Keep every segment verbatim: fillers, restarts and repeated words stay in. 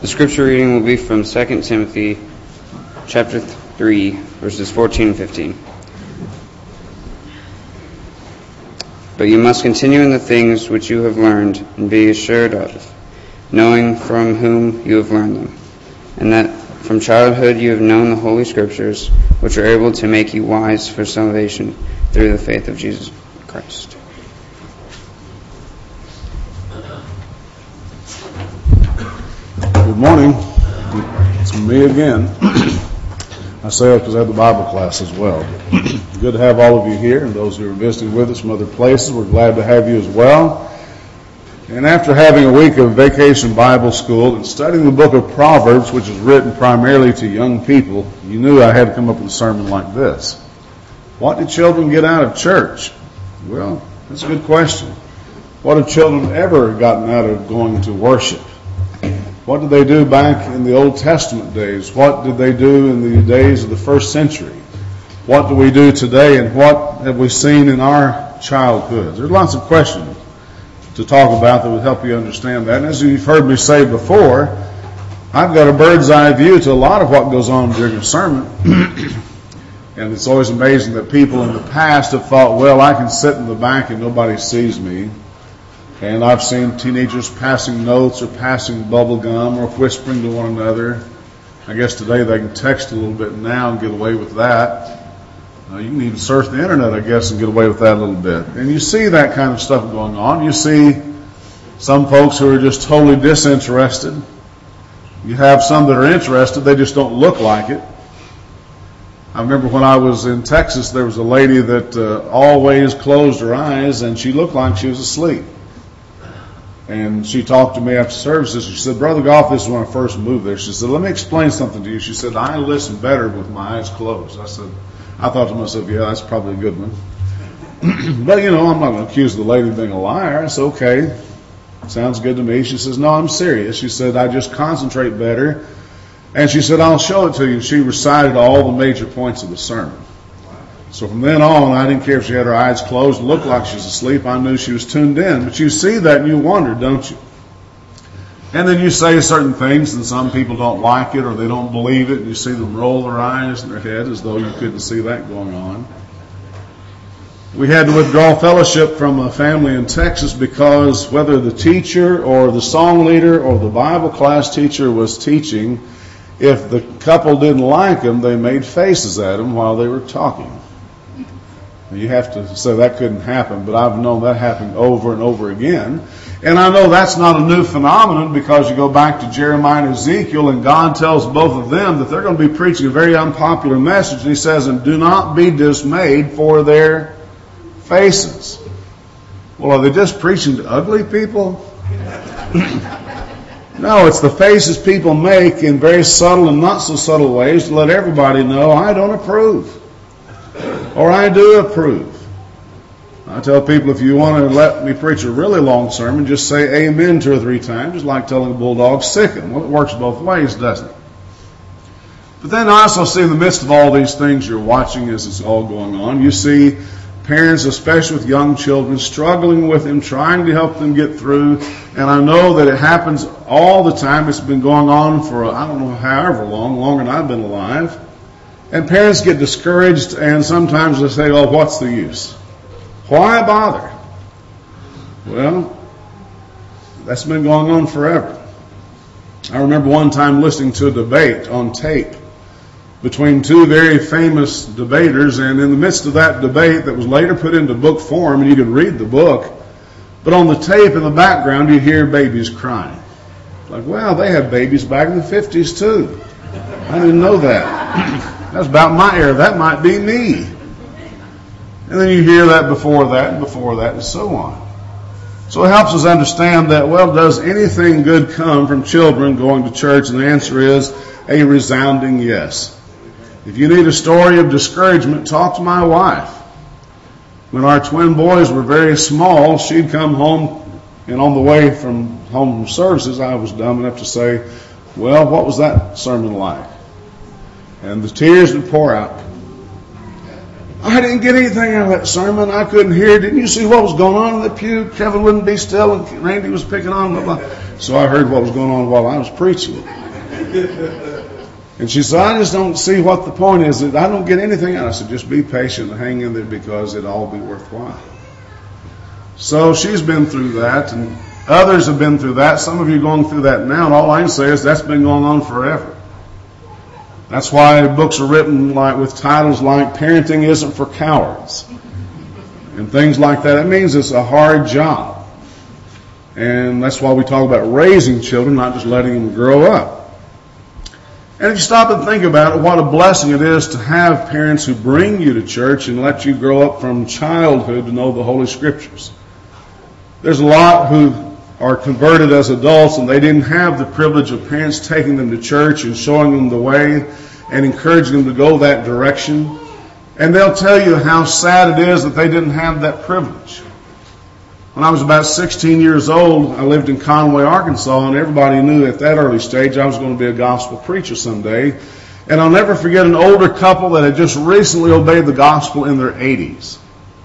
The scripture reading will be from Second Timothy chapter three, verses fourteen and fifteen. But you must continue in the things which you have learned and be assured of, knowing from whom you have learned them, and that from childhood you have known the Holy Scriptures, which are able to make you wise for salvation through the faith of Jesus Christ. Good morning. It's me again. I say that because I have the Bible class as well. Good to have all of you here, and those who are visiting with us from other places, we're glad to have you as well. And after having a week of vacation Bible school and studying the book of Proverbs, which is written primarily to young people, you knew I had to come up with a sermon like this. What did children get out of church? Well, that's a good question. What have children ever gotten out of going to worship? What did they do back in the Old Testament days? What did they do in the days of the first century? What do we do today, and what have we seen in our childhood? There's lots of questions to talk about that would help you understand that. And as you've heard me say before, I've got a bird's eye view to a lot of what goes on during a sermon. And it's always amazing that people in the past have thought, well, I can sit in the back and nobody sees me. And I've seen teenagers passing notes or passing bubble gum or whispering to one another. I guess today they can text a little bit now and get away with that. Uh, you can even surf the internet, I guess, and get away with that a little bit. And you see that kind of stuff going on. You see some folks who are just totally disinterested. You have some that are interested, they just don't look like it. I remember when I was in Texas, there was a lady that uh, always closed her eyes, and she looked like she was asleep. And she talked to me after services. She said, Brother Goff, this is when I first moved there. She said, let me explain something to you. She said, I listen better with my eyes closed. I said, I thought to myself, yeah, that's probably a good one. But, you know, I'm not going to accuse the lady of being a liar. I said, okay, sounds good to me. She says, no, I'm serious. She said, I just concentrate better. And she said, I'll show it to you. She recited all the major points of the sermon. So from then on, I didn't care if she had her eyes closed, looked like she was asleep. I knew she was tuned in. But you see that and you wonder, don't you? And then you say certain things and some people don't like it or they don't believe it. And you see them roll their eyes in their head as though you couldn't see that going on. We had to withdraw fellowship from a family in Texas because whether the teacher or the song leader or the Bible class teacher was teaching, if the couple didn't like them, they made faces at them while they were talking. You have to say that couldn't happen, but I've known that happening over and over again. And I know that's not a new phenomenon because you go back to Jeremiah and Ezekiel, and God tells both of them that they're going to be preaching a very unpopular message. And he says, and do not be dismayed for their faces. Well, are they just preaching to ugly people? No, it's the faces people make in very subtle and not so subtle ways to let everybody know, I don't approve. Or I do approve. I tell people, if you want to let me preach a really long sermon, just say amen two or three times, just like telling a bulldog, sick him. Well, it works both ways, doesn't it? But then I also see in the midst of all these things you're watching as it's all going on, you see parents, especially with young children, struggling with them, trying to help them get through. And I know that it happens all the time. It's been going on for, I don't know, however long, longer than I've been alive. And parents get discouraged, and sometimes they say, oh, what's the use? Why bother? Well, that's been going on forever. I remember one time listening to a debate on tape between two very famous debaters, and in the midst of that debate that was later put into book form, and you could read the book, but on the tape in the background you'd hear babies crying. Like, well, they had babies back in the fifties too. I didn't know that. That's about my era. That might be me. And then you hear that before that and before that and so on. So it helps us understand that, well, does anything good come from children going to church? And the answer is a resounding yes. If you need a story of discouragement, talk to my wife. When our twin boys were very small, she'd come home, and on the way from home from services, I was dumb enough to say, well, what was that sermon like? And the tears would pour out. I didn't get anything out of that sermon. I couldn't hear. Didn't you see what was going on in the pew? Kevin wouldn't be still, and Randy was picking on him. Blah, blah. So I heard what was going on while I was preaching. And she said, I just don't see what the point is. I don't get anything out. I said, just be patient and hang in there because it'll all be worthwhile. So she's been through that, and others have been through that. Some of you are going through that now, and all I can say is that's been going on forever. That's why books are written like with titles like Parenting Isn't for Cowards and things like that. It means it's a hard job. And that's why we talk about raising children, not just letting them grow up. And if you stop and think about it, what a blessing it is to have parents who bring you to church and let you grow up from childhood to know the Holy Scriptures. There's a lot who are converted as adults and they didn't have the privilege of parents taking them to church and showing them the way and encouraging them to go that direction. And they'll tell you how sad it is that they didn't have that privilege. When I was about sixteen years old, I lived in Conway, Arkansas, and everybody knew at that early stage I was going to be a gospel preacher someday. And I'll never forget an older couple that had just recently obeyed the gospel in their eighties.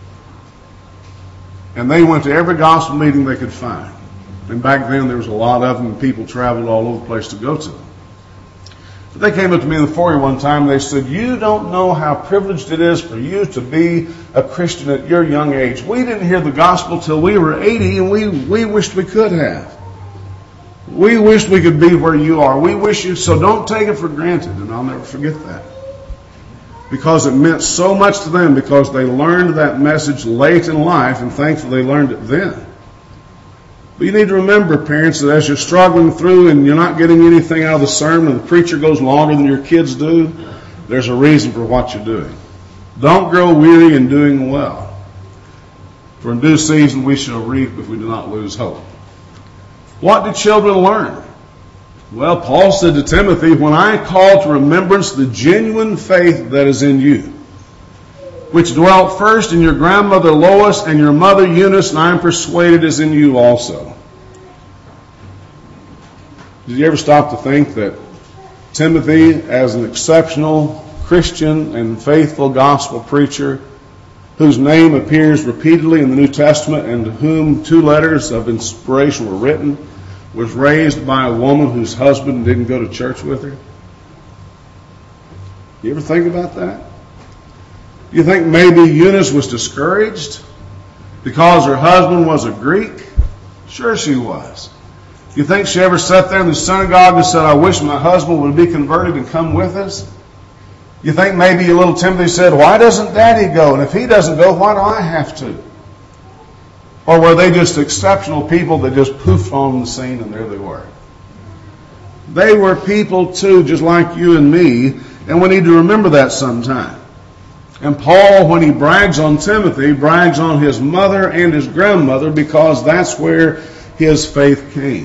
And they went to every gospel meeting they could find. And back then there was a lot of them, and people traveled all over the place to go to them. But they came up to me in the foyer one time and they said, you don't know how privileged it is for you to be a Christian at your young age. We didn't hear the gospel till we were eighty, and we, we wished we could have. We wished we could be where you are. We wish you, so don't take it for granted, and I'll never forget that. Because it meant so much to them, because they learned that message late in life, and thankfully they learned it then. But you need to remember, parents, that as you're struggling through and you're not getting anything out of the sermon, and the preacher goes longer than your kids do, there's a reason for what you're doing. Don't grow weary in doing well. For in due season we shall reap if we do not lose hope. What do children learn? Well, Paul said to Timothy, when I call to remembrance the genuine faith that is in you, which dwelt first in your grandmother Lois and your mother Eunice, and I am persuaded is in you also. Did you ever stop to think that Timothy, as an exceptional Christian and faithful gospel preacher, whose name appears repeatedly in the New Testament and to whom two letters of inspiration were written, was raised by a woman whose husband didn't go to church with her? You ever think about that? You think maybe Eunice was discouraged because her husband was a Greek? Sure she was. You think she ever sat there in the synagogue and said, I wish my husband would be converted and come with us? You think maybe little Timothy said, why doesn't Daddy go? And if he doesn't go, why do I have to? Or were they just exceptional people that just poofed on the scene and there they were? They were people too, just like you and me, and we need to remember that sometime. And Paul, when he brags on Timothy, brags on his mother and his grandmother because that's where his faith came.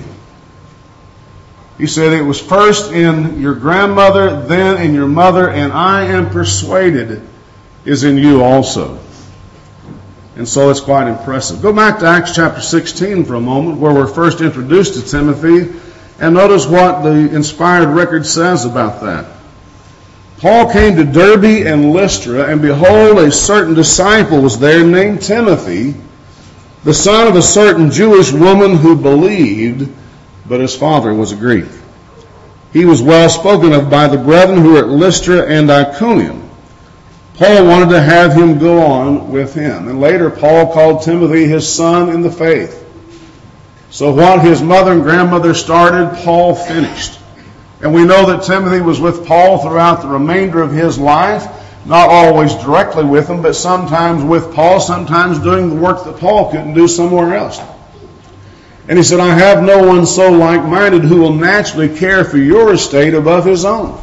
He said it was first in your grandmother, then in your mother, and I am persuaded is in you also. And so it's quite impressive. Go back to Acts chapter sixteen for a moment, where we're first introduced to Timothy, and notice what the inspired record says about that. Paul came to Derbe and Lystra, and behold, a certain disciple was there named Timothy, the son of a certain Jewish woman who believed, but his father was a Greek. He was well spoken of by the brethren who were at Lystra and Iconium. Paul wanted to have him go on with him. And later Paul called Timothy his son in the faith. So what his mother and grandmother started, Paul finished. And we know that Timothy was with Paul throughout the remainder of his life, not always directly with him, but sometimes with Paul, sometimes doing the work that Paul couldn't do somewhere else. And he said, I have no one so like-minded who will naturally care for your estate above his own.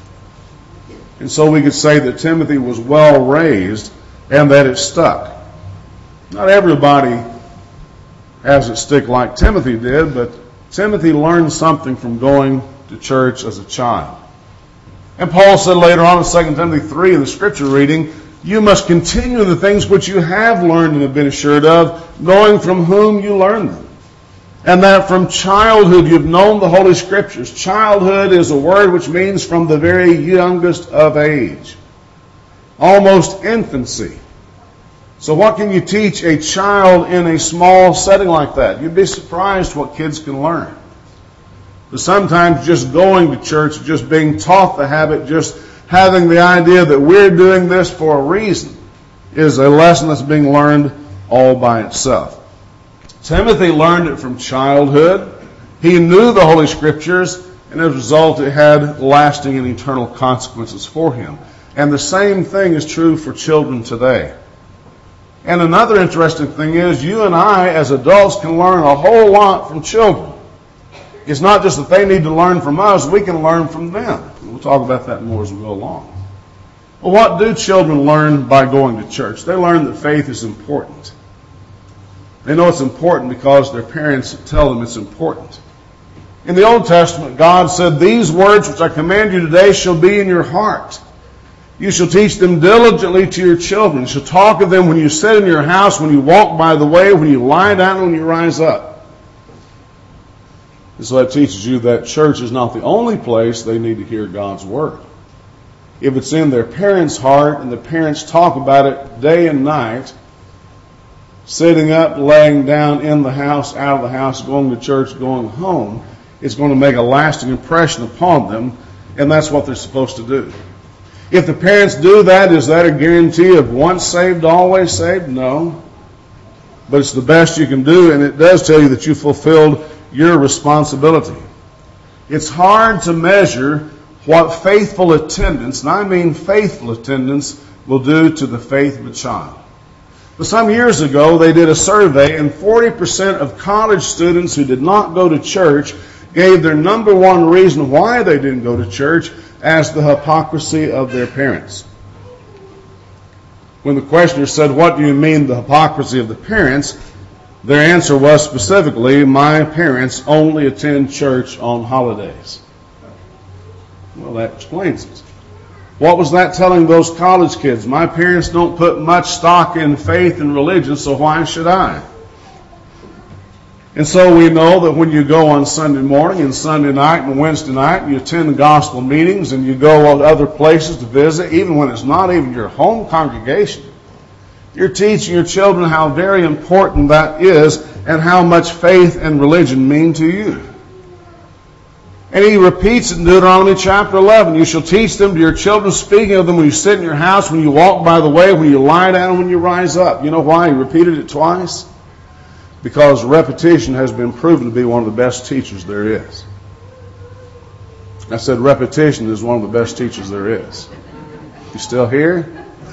And so we could say that Timothy was well raised and that it stuck. Not everybody has it stick like Timothy did, but Timothy learned something from going to church as a child. And Paul said later on in Second Timothy three in the scripture reading, you must continue in the things which you have learned and have been assured of, knowing from whom you learned them. And that from childhood you've known the Holy Scriptures. Childhood is a word which means from the very youngest of age. almost infancy. So what can you teach a child in a small setting like that? You'd be surprised what kids can learn. But sometimes just going to church, just being taught the habit, just having the idea that we're doing this for a reason, is a lesson that's being learned all by itself. Timothy learned it from childhood. He knew the Holy Scriptures, and as a result it had lasting and eternal consequences for him. And the same thing is true for children today. And another interesting thing is you and I as adults can learn a whole lot from children. It's not just that they need to learn from us, we can learn from them. We'll talk about that more as we go along. Well, what do children learn by going to church? They learn that faith is important. They know it's important because their parents tell them it's important. In the Old Testament, God said, "These words which I command you today shall be in your heart. You shall teach them diligently to your children. You shall talk of them when you sit in your house, when you walk by the way, when you lie down, and when you rise up." And so that teaches you that church is not the only place they need to hear God's Word. If it's in their parents' heart and the parents talk about it day and night, sitting up, laying down, in the house, out of the house, going to church, going home, it's going to make a lasting impression upon them, and that's what they're supposed to do. If the parents do that, is that a guarantee of once saved, always saved? No. But it's the best you can do, and it does tell you that you fulfilled your responsibility. It's hard to measure what faithful attendance, and I mean faithful attendance, will do to the faith of a child. But some years ago, they did a survey, and forty percent of college students who did not go to church gave their number one reason why they didn't go to church as the hypocrisy of their parents. When the questioner said, "What do you mean the hypocrisy of the parents?" their answer was specifically, "My parents only attend church on holidays." Well, that explains it. What was that telling those college kids? My parents don't put much stock in faith and religion, so why should I? And so we know that when you go on Sunday morning and Sunday night and Wednesday night, you attend gospel meetings and you go to other places to visit, even when it's not even your home congregation, you're teaching your children how very important that is and how much faith and religion mean to you. And he repeats it in Deuteronomy chapter eleven. You shall teach them to your children, speaking of them when you sit in your house, when you walk by the way, when you lie down, when you rise up. You know why he repeated it twice? Because repetition has been proven to be one of the best teachers there is. I said repetition is one of the best teachers there is. You still here?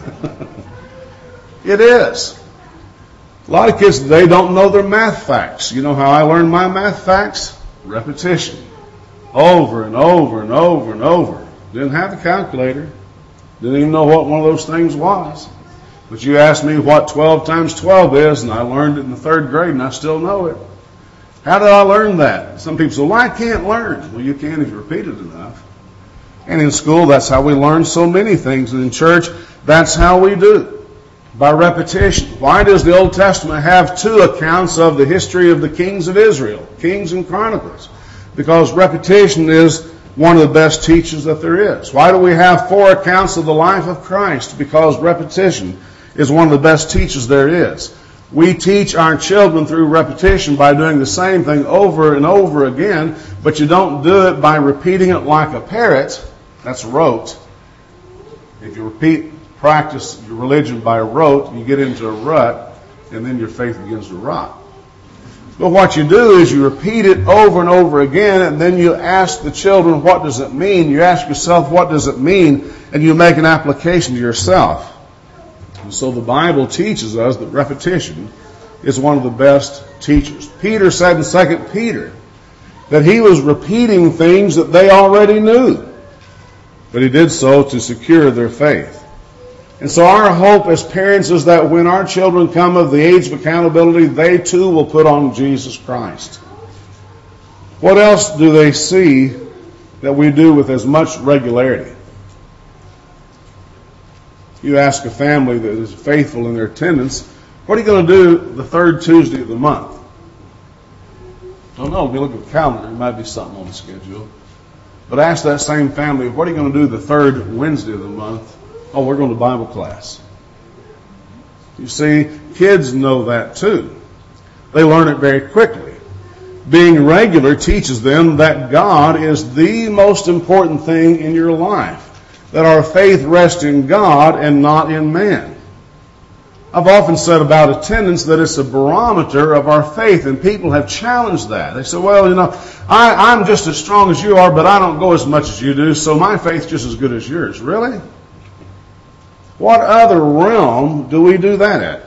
It is. A lot of kids today don't know their math facts. You know how I learned my math facts? Repetition. Over and over and over and over. Didn't have a calculator. Didn't even know what one of those things was. But you asked me what twelve times twelve is, and I learned it in the third grade, and I still know it. How did I learn that? Some people say, well, I can't learn. Well, you can if you repeat it enough. And in school, that's how we learn so many things. And in church, that's how we do. By repetition. Why does the Old Testament have two accounts of the history of the kings of Israel? Kings and Chronicles. Because repetition is one of the best teachers that there is. Why do we have four accounts of the life of Christ? Because repetition is one of the best teachers there is. We teach our children through repetition by doing the same thing over and over again, but you don't do it by repeating it like a parrot. That's rote. If you repeat, practice your religion by rote, you get into a rut, and then your faith begins to rot. But what you do is you repeat it over and over again, and then you ask the children, what does it mean? You ask yourself, what does it mean? And you make an application to yourself. And so the Bible teaches us that repetition is one of the best teachers. Peter said in Second Peter that he was repeating things that they already knew. But he did so to secure their faith. And so our hope as parents is that when our children come of the age of accountability, they too will put on Jesus Christ. What else do they see that we do with as much regularity? You ask a family that is faithful in their attendance, what are you going to do the third Tuesday of the month? Don't know. If you look at the calendar, there might be something on the schedule. But ask that same family, what are you going to do the third Wednesday of the month? Oh, we're going to Bible class. You see, kids know that too. They learn it very quickly. Being regular teaches them that God is the most important thing in your life, that our faith rests in God and not in man. I've often said about attendance that it's a barometer of our faith, and people have challenged that. They say, well, you know, I, I'm just as strong as you are, but I don't go as much as you do, so my faith's just as good as yours. Really? What other realm do we do that at?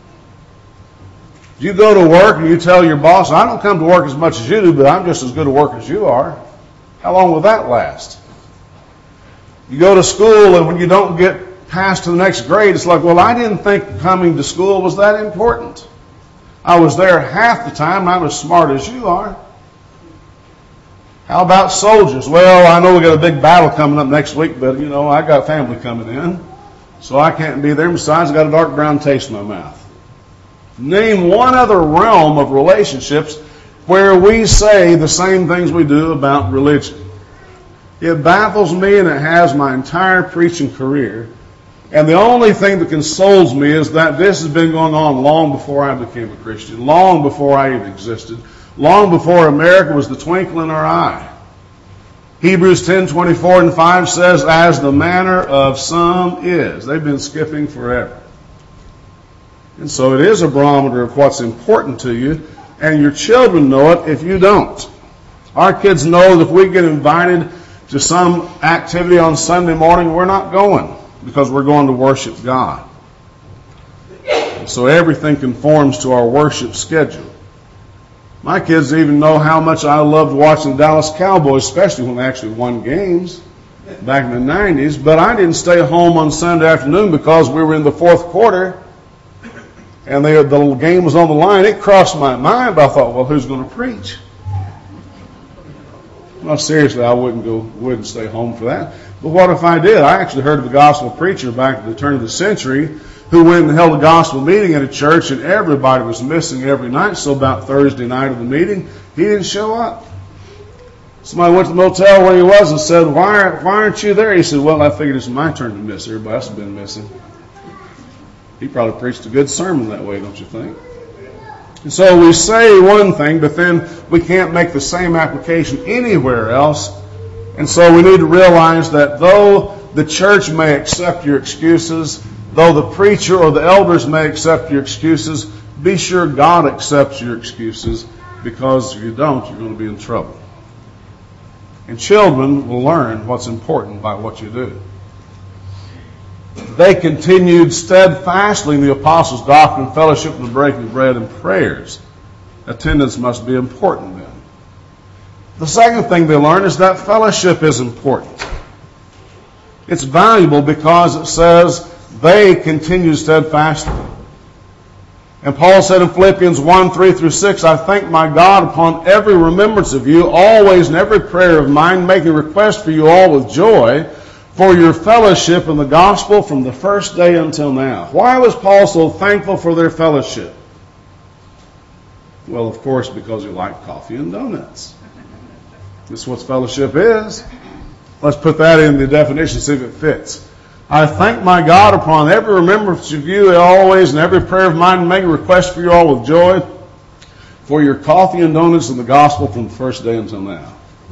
You go to work and you tell your boss, I don't come to work as much as you do, but I'm just as good at work as you are. How long will that last? You go to school, and when you don't get passed to the next grade, it's like, well, I didn't think coming to school was that important. I was there half the time, and I'm as smart as you are. How about soldiers? Well, I know we got a big battle coming up next week, but, you know, I got family coming in, so I can't be there. Besides, I got a dark brown taste in my mouth. Name one other realm of relationships where we say the same things we do about religion. It baffles me, and it has my entire preaching career. And the only thing that consoles me is that this has been going on long before I became a Christian, long before I even existed, long before America was the twinkle in our eye. Hebrews ten, twenty-four and five says, as the manner of some is. They've been skipping forever. And so it is a barometer of what's important to you, and your children know it if you don't. Our kids know that if we get invited to some activity on Sunday morning, we're not going, because we're going to worship God. So everything conforms to our worship schedule. My kids even know how much I loved watching the Dallas Cowboys, especially when they actually won games back in the nineties. But I didn't stay home on Sunday afternoon because we were in the fourth quarter and they, the game was on the line. It crossed my mind, but I thought, well, who's going to preach? Well, seriously, I wouldn't go, wouldn't stay home for that. But what if I did? I actually heard of a gospel preacher back at the turn of the century who went and held a gospel meeting at a church, and everybody was missing every night. So about Thursday night of the meeting, he didn't show up. Somebody went to the motel where he was and said, why, why aren't you there? He said, well, I figured it's my turn to miss. Everybody else has been missing. He probably preached a good sermon that way, don't you think? And so we say one thing, but then we can't make the same application anywhere else. And so we need to realize that though the church may accept your excuses, though the preacher or the elders may accept your excuses, be sure God accepts your excuses, because if you don't, you're going to be in trouble. And children will learn what's important by what you do. They continued steadfastly in the apostles' doctrine, fellowship, and the breaking of bread, and prayers. Attendance must be important then. The second thing they learn is that fellowship is important. It's valuable because it says they continued steadfastly. And Paul said in Philippians one, three through six, I thank my God upon every remembrance of you, always in every prayer of mine, making request for you all with joy, for your fellowship in the gospel from the first day until now. Why was Paul so thankful for their fellowship? Well, of course, because he liked coffee and donuts. This is what fellowship is. Let's put that in the definition, see if it fits. I thank my God upon every remembrance of you always, and every prayer of mine, make a request for you all with joy, for your coffee and donuts in the gospel from the first day until now.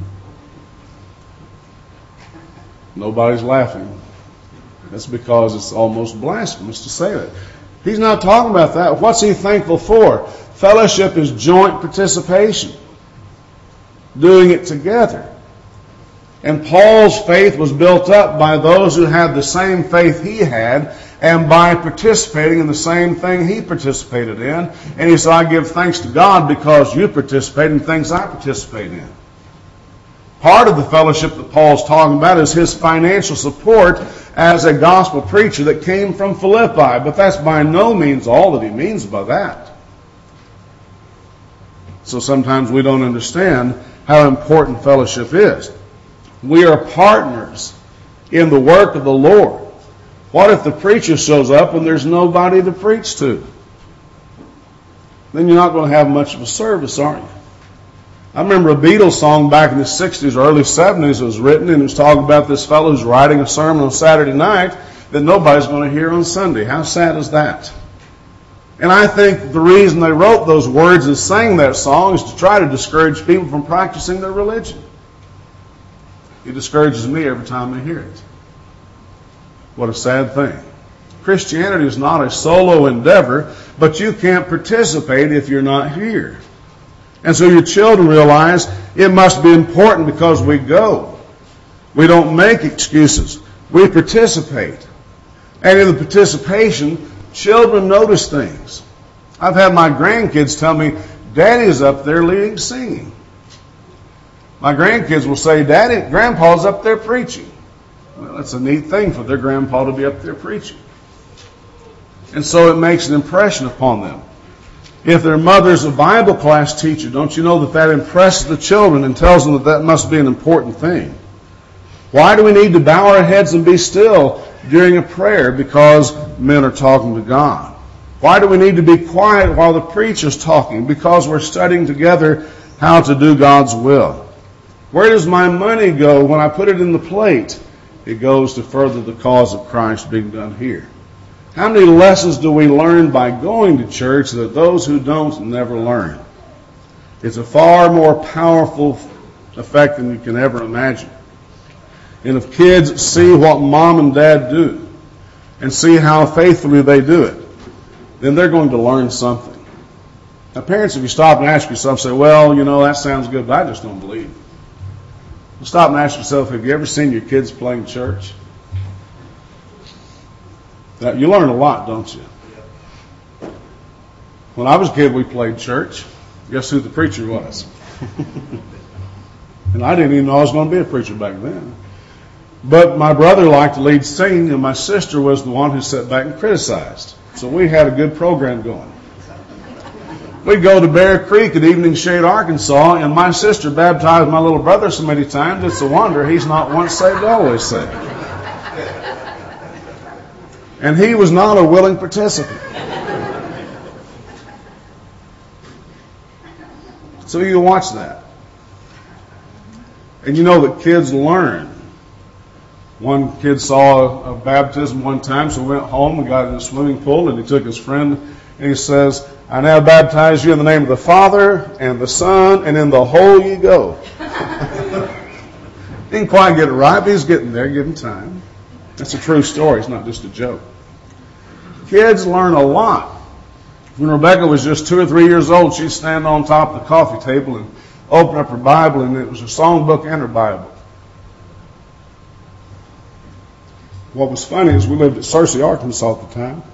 Nobody's laughing. That's because it's almost blasphemous to say that. He's not talking about that. What's he thankful for? Fellowship is joint participation. Doing it together. And Paul's faith was built up by those who had the same faith he had, and by participating in the same thing he participated in. And he said, I give thanks to God because you participate in things I participate in. Part of the fellowship that Paul's talking about is his financial support as a gospel preacher that came from Philippi. But that's by no means all that he means by that. So sometimes we don't understand how important fellowship is. We are partners in the work of the Lord. What if the preacher shows up and there's nobody to preach to? Then you're not going to have much of a service, are you? I remember a Beatles song back in the sixties or early seventies was written, and it was talking about this fellow who's writing a sermon on Saturday night, that nobody's going to hear on Sunday. How sad is that? And I think the reason they wrote those words and sang that song is to try to discourage people from practicing their religion. It discourages me every time I hear it. What a sad thing. Christianity is not a solo endeavor, but you can't participate if you're not here. And so your children realize it must be important because we go. We don't make excuses. We participate. And in the participation, children notice things. I've had my grandkids tell me, Daddy's up there leading singing. My grandkids will say, Daddy, Grandpa's up there preaching. Well, that's a neat thing for their grandpa to be up there preaching. And so it makes an impression upon them. If their mother's a Bible class teacher, don't you know that that impresses the children and tells them that that must be an important thing? Why do we need to bow our heads and be still during a prayer? Because men are talking to God. Why do we need to be quiet while the preacher's talking? Because we're studying together how to do God's will. Where does my money go when I put it in the plate? It goes to further the cause of Christ being done here. How many lessons do we learn by going to church that those who don't never learn? It's a far more powerful effect than you can ever imagine. And if kids see what mom and dad do and see how faithfully they do it, then they're going to learn something. Now, parents, if you stop and ask yourself, say, well, you know, that sounds good, but I just don't believe. Stop and ask yourself, have you ever seen your kids playing church? Now, you learn a lot, don't you? When I was a kid, we played church. Guess who the preacher was? And I didn't even know I was going to be a preacher back then. But my brother liked to lead singing, and my sister was the one who sat back and criticized. So we had a good program going. We'd go to Bear Creek at Evening Shade, Arkansas, and my sister baptized my little brother so many times, it's a wonder he's not once saved, always saved. And he was not a willing participant. So you watch that. And you know that kids learn. One kid saw a, a baptism one time, so we went home and got in a swimming pool, and he took his friend, and he says, I now baptize you in the name of the Father and the Son, and in the Holy go. Didn't quite get it right, but he's getting there, give him time. That's a true story, it's not just a joke. Kids learn a lot. When Rebecca was just two or three years old, she'd stand on top of the coffee table and open up her Bible, and it was her songbook and her Bible. What was funny is we lived at Searcy, Arkansas at the time.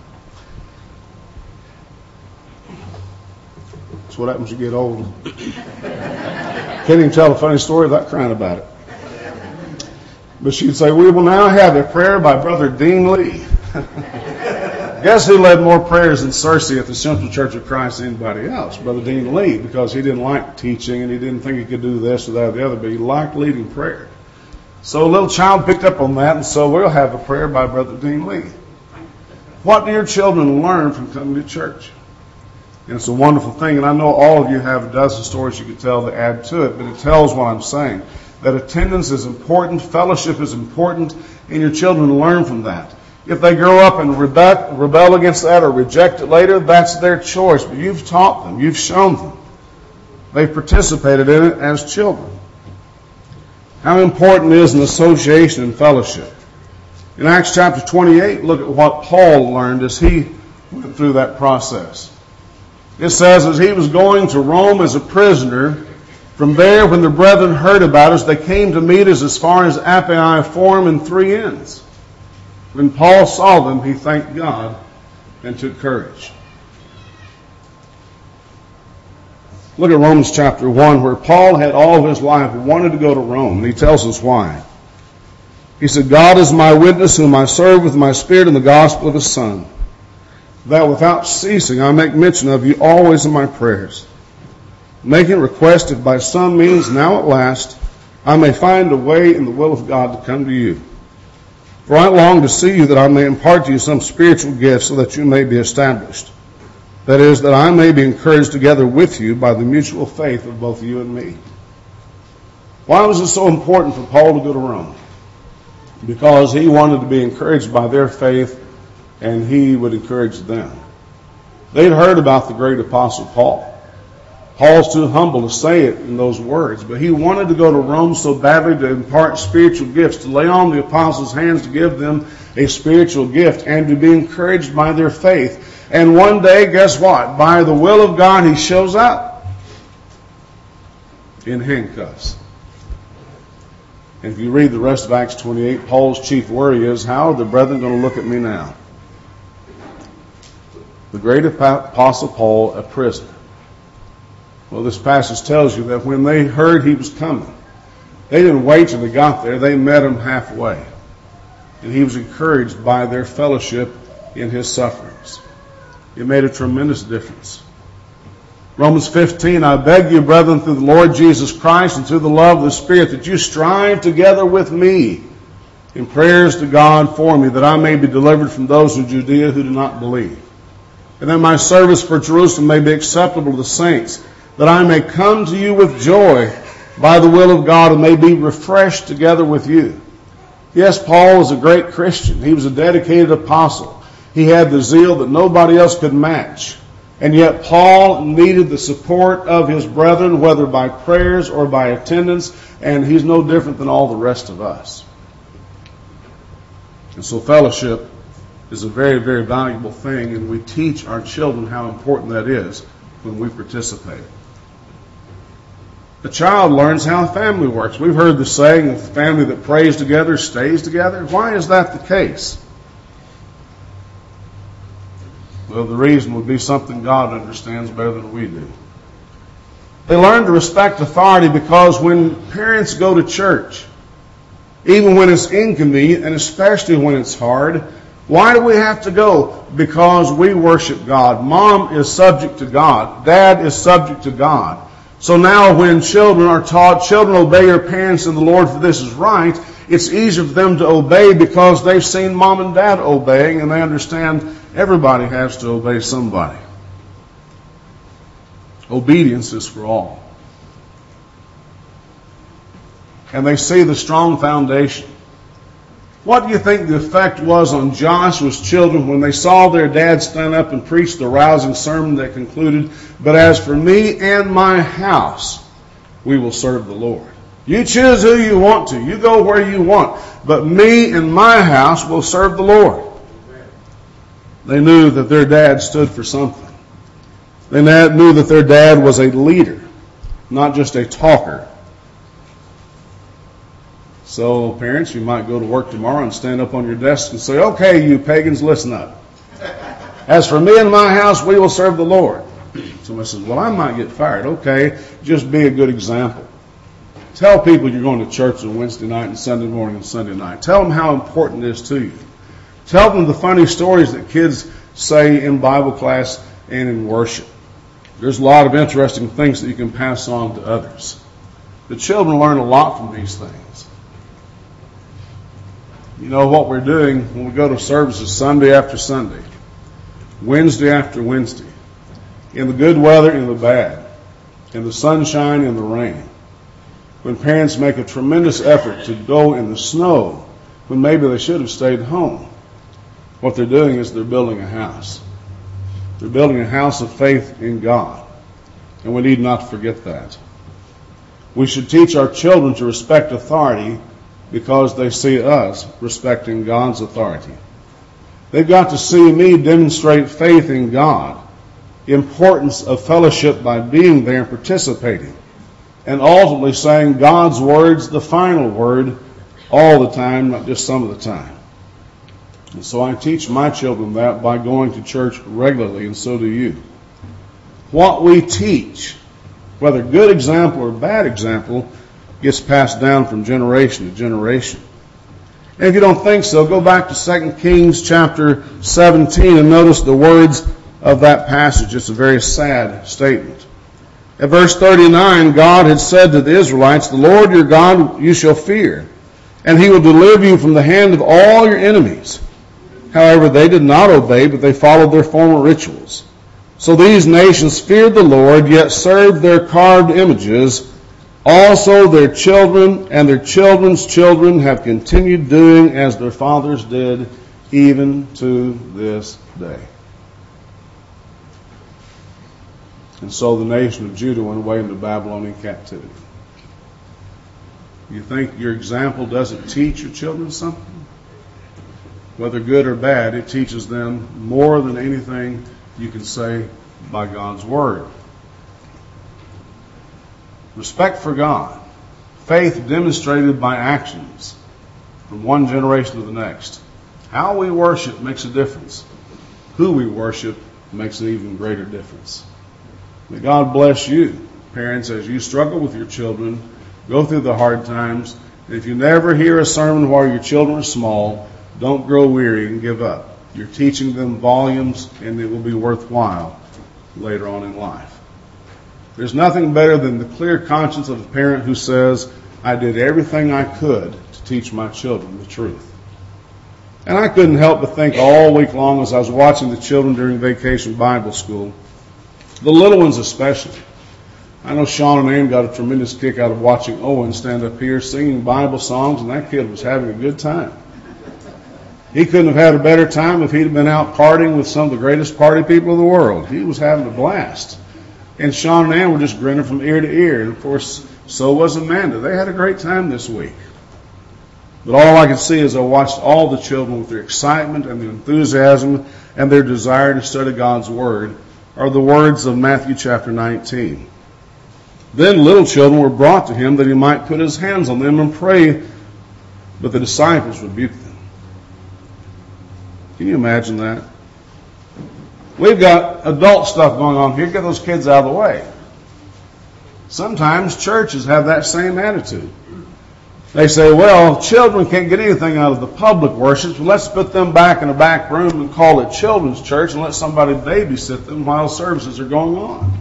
That's what happens when you get old. Can't even tell a funny story without crying about it. But she'd say, we will now have a prayer by Brother Dean Lee. Guess who led more prayers in Searcy at the Central Church of Christ than anybody else? Brother Dean Lee, because he didn't like teaching and he didn't think he could do this or that or the other, but he liked leading prayer. So a little child picked up on that, and so we'll have a prayer by Brother Dean Lee. What do your children learn from coming to church? And it's a wonderful thing, and I know all of you have a dozen stories you could tell to add to it, but it tells what I'm saying, that attendance is important, fellowship is important, and your children learn from that. If they grow up and rebel, rebel against that or reject it later, that's their choice, but you've taught them, you've shown them. They've participated in it as children. How important is an association and fellowship? In Acts chapter twenty-eight, look at what Paul learned as he went through that process. It says, as he was going to Rome as a prisoner, from there, when the brethren heard about us, they came to meet us as far as Appii Forum and Three Inns. When Paul saw them, he thanked God and took courage. Look at Romans chapter one, where Paul had all of his life wanted to go to Rome, and he tells us why. He said, God is my witness, whom I serve with my spirit in the gospel of his Son, that without ceasing I make mention of you always in my prayers, making request if by some means now at last I may find a way in the will of God to come to you. For I long to see you, that I may impart to you some spiritual gifts, so that you may be established. That is, that I may be encouraged together with you by the mutual faith of both you and me. Why was it so important for Paul to go to Rome? because he wanted to be encouraged by their faith, and he would encourage them. They'd heard about the great apostle Paul. Paul's too humble to say it in those words, but he wanted to go to Rome so badly to impart spiritual gifts, to lay on the apostles' hands to give them a spiritual gift, and to be encouraged by their faith. And one day, guess what? By the will of God, he shows up in handcuffs. And if you read the rest of Acts twenty-eight, Paul's chief worry is, how are the brethren going to look at me now? The great apostle Paul, a prisoner. Well, this passage tells you that when they heard he was coming, they didn't wait till they got there. They met him halfway. And he was encouraged by their fellowship in his sufferings. It made a tremendous difference. Romans fifteen, I beg you, brethren, through the Lord Jesus Christ and through the love of the Spirit, that you strive together with me in prayers to God for me, that I may be delivered from those of Judea who do not believe, and that my service for Jerusalem may be acceptable to the saints, that I may come to you with joy by the will of God and may be refreshed together with you. Yes, Paul was a great Christian. He was a dedicated apostle. He had the zeal that nobody else could match. And yet Paul needed the support of his brethren, whether by prayers or by attendance, and he's no different than all the rest of us. And so fellowship is a very, very valuable thing, and we teach our children how important that is when we participate. The child learns how a family works. We've heard the saying, a family that prays together stays together. Why is that the case? Well, the reason would be something God understands better than we do. They learn to respect authority because when parents go to church, even when it's inconvenient and especially when it's hard, why do we have to go? Because we worship God. Mom is subject to God. Dad is subject to God. So now when children are taught, children obey your parents in the Lord, for this is right, it's easier for them to obey because they've seen mom and dad obeying, and they understand everybody has to obey somebody. Obedience is for all. And they see the strong foundation. What do you think the effect was on Joshua's children when they saw their dad stand up and preach the rousing sermon that concluded, but as for me and my house, we will serve the Lord. You choose who you want to. You go where you want. But me and my house will serve the Lord. They knew that their dad stood for something. They knew that their dad was a leader, not just a talker. So, parents, you might go to work tomorrow and stand up on your desk and say, okay, you pagans, listen up. As for me and my house, we will serve the Lord. Somebody says, well, I might get fired. Okay, just be a good example. Tell people you're going to church on Wednesday night and Sunday morning and Sunday night. Tell them how important it is to you. Tell them the funny stories that kids say in Bible class and in worship. There's a lot of interesting things that you can pass on to others. The children learn a lot from these things. You know what we're doing when we go to services Sunday after Sunday, Wednesday after Wednesday, in the good weather and the bad, in the sunshine and the rain, when parents make a tremendous effort to go in the snow when maybe they should have stayed home. What they're doing is they're building a house. They're building a house of faith in God. And we need not forget that. We should teach our children to respect authority because they see us respecting God's authority. They've got to see me demonstrate faith in God, the importance of fellowship by being there and participating, and ultimately saying God's word's the final word all the time, not just some of the time. And so I teach my children that by going to church regularly, and so do you. What we teach, whether good example or bad example, gets passed down from generation to generation. And if you don't think so, go back to Second Kings chapter seventeen and notice the words of that passage. It's a very sad statement. At verse thirty-nine, God had said to the Israelites, the Lord your God you shall fear, and he will deliver you from the hand of all your enemies. However, they did not obey, but they followed their former rituals. So these nations feared the Lord, yet served their carved images. Also their children and their children's children have continued doing as their fathers did, even to this day. And so the nation of Judah went away into Babylonian captivity. You think your example doesn't teach your children something? Whether good or bad, it teaches them more than anything you can say by God's Word. Respect for God. Faith demonstrated by actions from one generation to the next. How we worship makes a difference. Who we worship makes an even greater difference. May God bless you, parents, as you struggle with your children, go through the hard times. And if you never hear a sermon while your children are small, don't grow weary and give up. You're teaching them volumes, and it will be worthwhile later on in life. There's nothing better than the clear conscience of a parent who says, I did everything I could to teach my children the truth. And I couldn't help but think all week long as I was watching the children during vacation Bible school, the little ones especially. I know Sean and Ann got a tremendous kick out of watching Owen stand up here singing Bible songs, and that kid was having a good time. He couldn't have had a better time if he'd been out partying with some of the greatest party people in the world. He was having a blast. And Sean and Ann were just grinning from ear to ear. And, of course, so was Amanda. They had a great time this week. But all I could see as I watched all the children with their excitement and their enthusiasm and their desire to study God's Word are the words of Matthew chapter nineteen. Then little children were brought to him that he might put his hands on them and pray, but the disciples rebuked them. Can you imagine that? We've got adult stuff going on here. Get those kids out of the way. Sometimes churches have that same attitude. They say, well, children can't get anything out of the public worship, so let's put them back in a back room and call it children's church and let somebody babysit them while services are going on.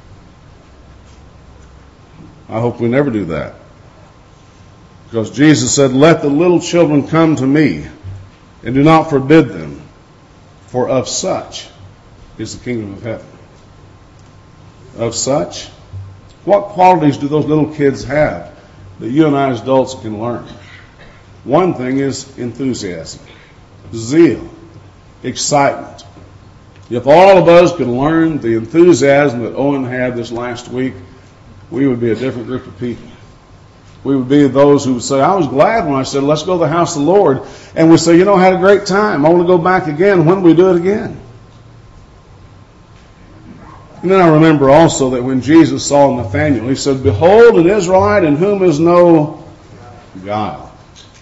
I hope we never do that. Because Jesus said, let the little children come to me, and do not forbid them, for of such is the kingdom of heaven. Of such? What qualities do those little kids have that you and I as adults can learn? One thing is enthusiasm, zeal, excitement. If all of us could learn the enthusiasm that Owen had this last week, we would be a different group of people. We would be those who would say, I was glad when I said, let's go to the house of the Lord. And we say, you know, I had a great time. I want to go back again. When do we do it again? And then I remember also that when Jesus saw Nathanael, he said, behold, an Israelite in whom is no guile.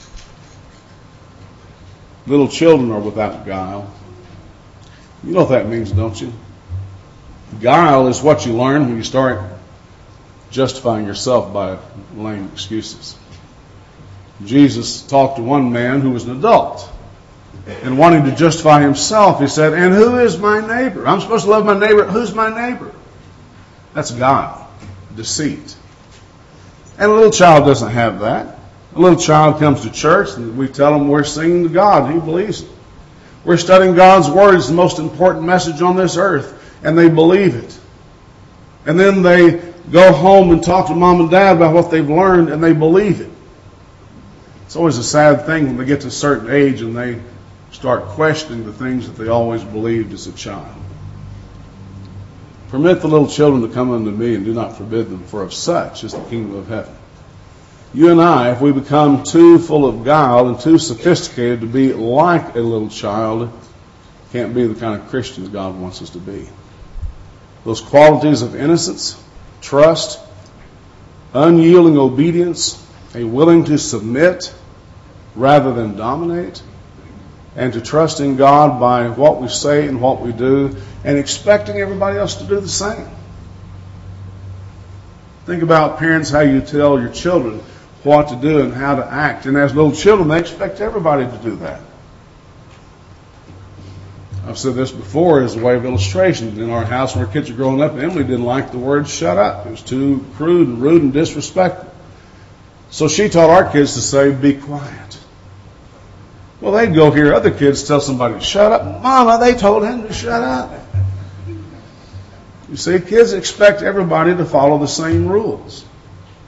Little children are without guile. You know what that means, don't you? Guile is what you learn when you start justifying yourself by lame excuses. Jesus talked to one man who was an adult, and wanting to justify himself, he said, and who is my neighbor? I'm supposed to love my neighbor. Who's my neighbor? That's guile, deceit. And a little child doesn't have that. A little child comes to church, and we tell him we're singing to God, and he believes it. We're studying God's Word. It's the most important message on this earth, and they believe it. And then they go home and talk to mom and dad about what they've learned, and they believe it. It's always a sad thing when they get to a certain age and they start questioning the things that they always believed as a child. Permit the little children to come unto me, and do not forbid them, for of such is the kingdom of heaven. You and I, if we become too full of guile and too sophisticated to be like a little child, can't be the kind of Christians God wants us to be. Those qualities of innocence, trust, unyielding obedience, a willing to submit rather than dominate, and to trust in God by what we say and what we do, and expecting everybody else to do the same. Think about, parents, how you tell your children what to do and how to act. And as little children, they expect everybody to do that. I've said this before as a way of illustration. In our house when our kids were growing up, Emily didn't like the word shut up. It was too crude and rude and disrespectful. So she taught our kids to say, be quiet. Well, they'd go hear other kids tell somebody, shut up. Mama, they told him to shut up. You see, kids expect everybody to follow the same rules.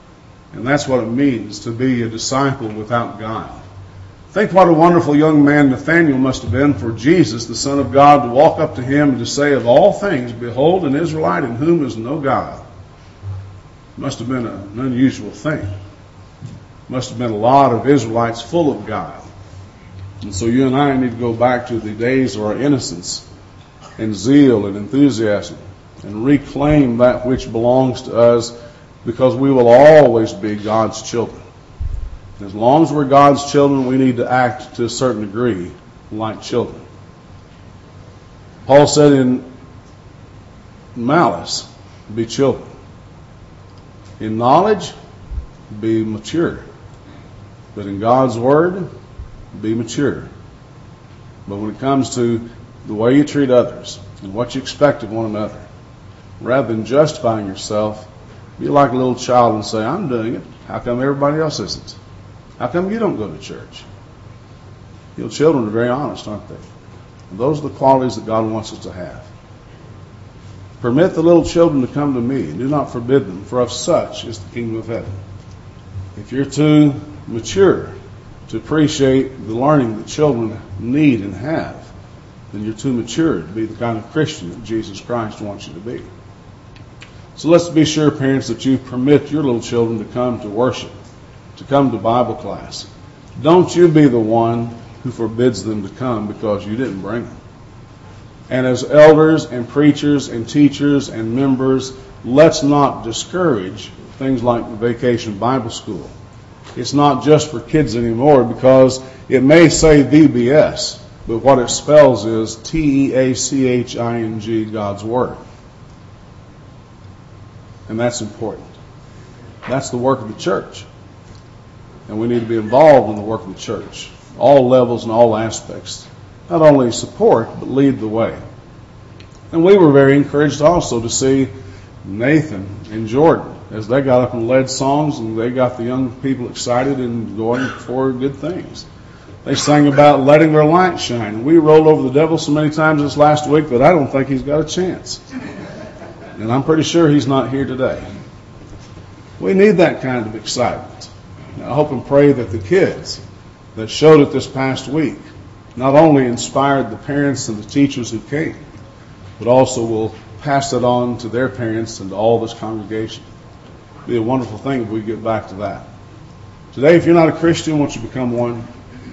And that's what it means to be a disciple without guile. Think what a wonderful young man Nathanael must have been for Jesus, the Son of God, to walk up to him and to say, of all things, behold, an Israelite in whom is no guile. It must have been an unusual thing. Must have been a lot of Israelites full of guile. And so you and I need to go back to the days of our innocence and zeal and enthusiasm and reclaim that which belongs to us, because we will always be God's children. As long as we're God's children, we need to act to a certain degree like children. Paul said in malice, be children. In knowledge, be mature. But in God's word, be mature. But when it comes to the way you treat others and what you expect of one another, rather than justifying yourself, be like a little child and say, I'm doing it. How come everybody else isn't? How come you don't go to church? You know, children are very honest, aren't they? And those are the qualities that God wants us to have. Permit the little children to come to me, and do not forbid them, for of such is the kingdom of heaven. If you're too mature to appreciate the learning that children need and have, then you're too mature to be the kind of Christian that Jesus Christ wants you to be. So let's be sure, parents, that you permit your little children to come to worship, to come to Bible class. Don't you be the one who forbids them to come because you didn't bring them. And as elders and preachers and teachers and members, let's not discourage things like the Vacation Bible School. It's not just for kids anymore, because it may say V B S, but what it spells is T E A C H I N G, God's Word. And that's important. That's the work of the church. And we need to be involved in the work of the church, all levels and all aspects. Not only support, but lead the way. And we were very encouraged also to see Nathan and Jordan as they got up and led songs, and they got the young people excited and going for good things. They sang about letting their light shine. We rolled over the devil so many times this last week that I don't think he's got a chance. And I'm pretty sure he's not here today. We need that kind of excitement. And I hope and pray that the kids that showed it this past week not only inspired the parents and the teachers who came, but also will pass it on to their parents and to all this congregation. It'd be a wonderful thing if we get back to that. Today, if you're not a Christian, won't you become one?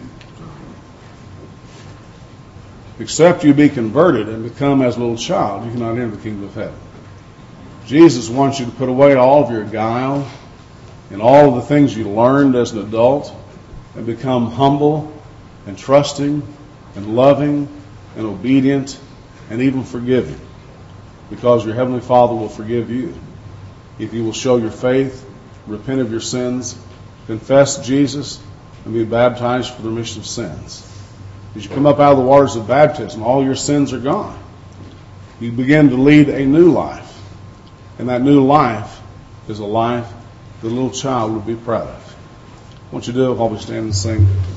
Except you be converted and become as a little child, you cannot enter the kingdom of heaven. Jesus wants you to put away all of your guile and all of the things you learned as an adult and become humble and trusting and loving and obedient and even forgiving, because your Heavenly Father will forgive you if you will show your faith, repent of your sins, confess Jesus, and be baptized for the remission of sins. As you come up out of the waters of baptism, all your sins are gone. You begin to lead a new life. And that new life is a life the little child would be proud of. I want you to do it while we stand and sing.